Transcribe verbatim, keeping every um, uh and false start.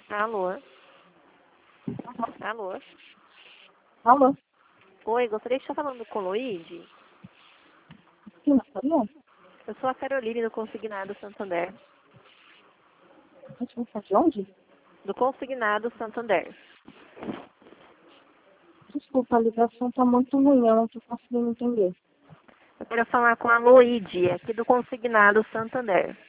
Alô? Alô? Alô? Oi, gostaria de estar falando com o Luíde? Sim, gostaria? Eu sou a Caroline do Consignado Santander. Gente, você é de onde? Do Consignado Santander. Desculpa, a ligação tá muito ruim, eu não tô conseguindo entender. Eu quero falar com a Luíde, aqui do Consignado Santander.